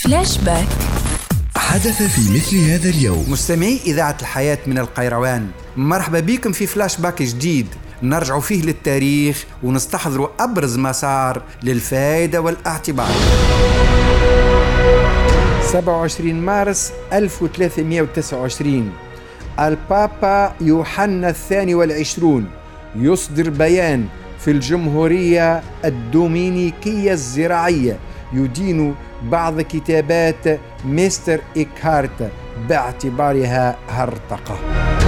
فلاش باك. حدث في مثل هذا اليوم. مستمعي إذاعة الحياة من القيروان، مرحبا بكم في فلاش باك جديد نرجع فيه للتاريخ ونستحضر أبرز مسار للفائدة والاعتبار. 27 مارس 1329 البابا يوحنا الثاني والعشرون يصدر بيان في الجمهورية الدومينيكية الزراعية يدين بعض كتابات مستر إيكهارت باعتبارها هرطقة.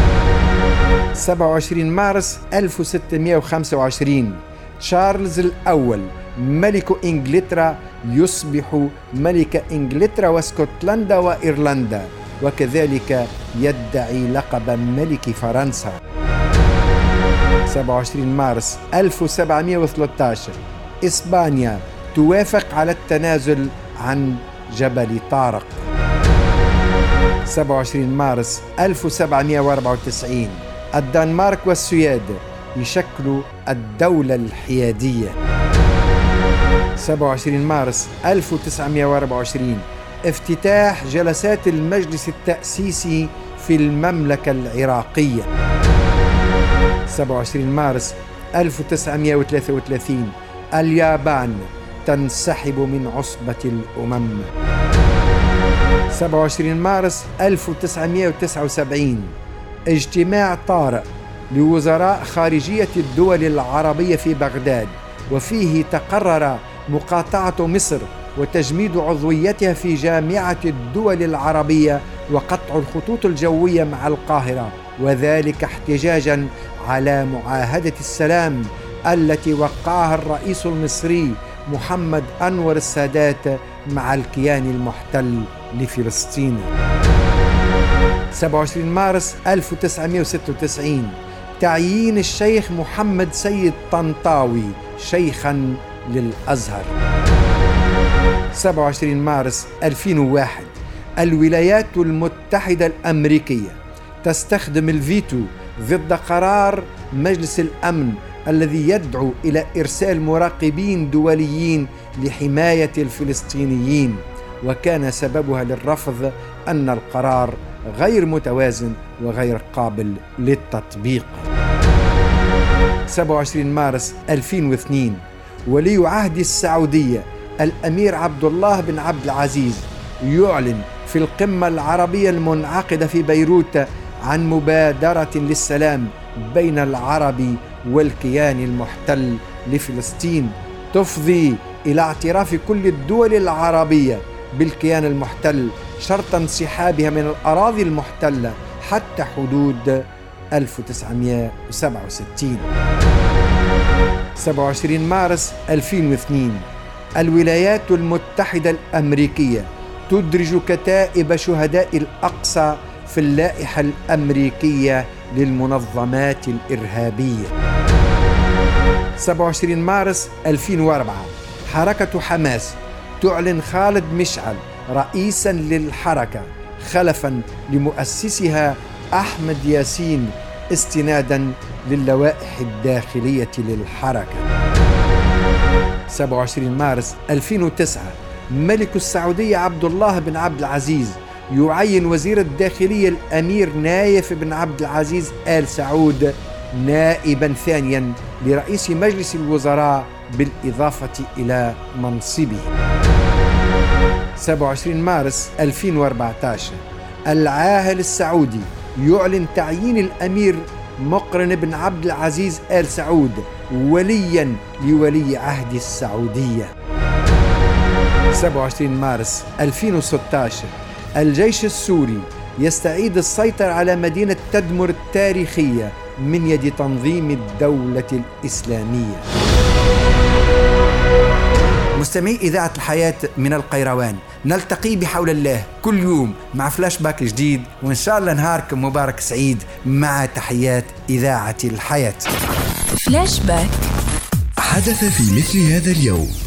27 مارس 1625 تشارلز الأول ملك إنجلترا يصبح ملك إنجلترا واسكتلندا وإيرلندا، وكذلك يدعي لقب ملك فرنسا. 27 مارس 1713 إسبانيا توافق على التنازل عن جبل طارق. 27 مارس 1794 الدنمارك والسويد يشكلوا الدولة الحيادية. 27 مارس 1924 افتتاح جلسات المجلس التأسيسي في المملكة العراقية. 27 مارس 1933 اليابان تنسحب من عصبة الأمم. 27 مارس 1979 اجتماع طارئ لوزراء خارجية الدول العربية في بغداد، وفيه تقرر مقاطعة مصر وتجميد عضويتها في جامعة الدول العربية وقطع الخطوط الجوية مع القاهرة، وذلك احتجاجا على معاهدة السلام التي وقعها الرئيس المصري محمد أنور السادات مع الكيان المحتل لفلسطين. 27 مارس 1996 تعيين الشيخ محمد سيد طنطاوي شيخا للأزهر. 27 مارس 2001 الولايات المتحدة الأمريكية تستخدم الفيتو ضد قرار مجلس الأمن الذي يدعو إلى إرسال مراقبين دوليين لحماية الفلسطينيين، وكان سببها للرفض أن القرار غير متوازن وغير قابل للتطبيق. 27 مارس 2002 ولي عهد السعودية الأمير عبد الله بن عبد العزيز يعلن في القمة العربية المنعقدة في بيروت عن مبادرة للسلام بين العرب والكيان المحتل لفلسطين تفضي إلى اعتراف كل الدول العربية بالكيان المحتل شرط انسحابها من الأراضي المحتلة حتى حدود 1967. 27 مارس 2002 الولايات المتحدة الأمريكية تدرج كتائب شهداء الأقصى في اللائحة الأمريكية للمنظمات الإرهابية. 27 مارس 2004 حركة حماس تعلن خالد مشعل رئيسا للحركة خلفا لمؤسسها أحمد ياسين استنادا للوائح الداخلية للحركة. 27 مارس 2009 ملك السعودية عبد الله بن عبد العزيز يعين وزير الداخلية الأمير نايف بن عبد العزيز آل سعود نائبا ثانيا لرئيس مجلس الوزراء بالإضافة إلى منصبه. 27 مارس 2014 العاهل السعودي يعلن تعيين الأمير مقرن بن عبد العزيز آل سعود وليا لولي عهد السعودية. 27 مارس 2016 الجيش السوري يستعيد السيطرة على مدينة تدمر التاريخية من يد تنظيم الدولة الإسلامية. مستمعي إذاعة الحياة من القيروان، نلتقي بحول الله كل يوم مع فلاش باك جديد، وإن شاء الله نهاركم مبارك سعيد مع تحيات إذاعة الحياة. فلاش باك. حدث في مثل هذا اليوم.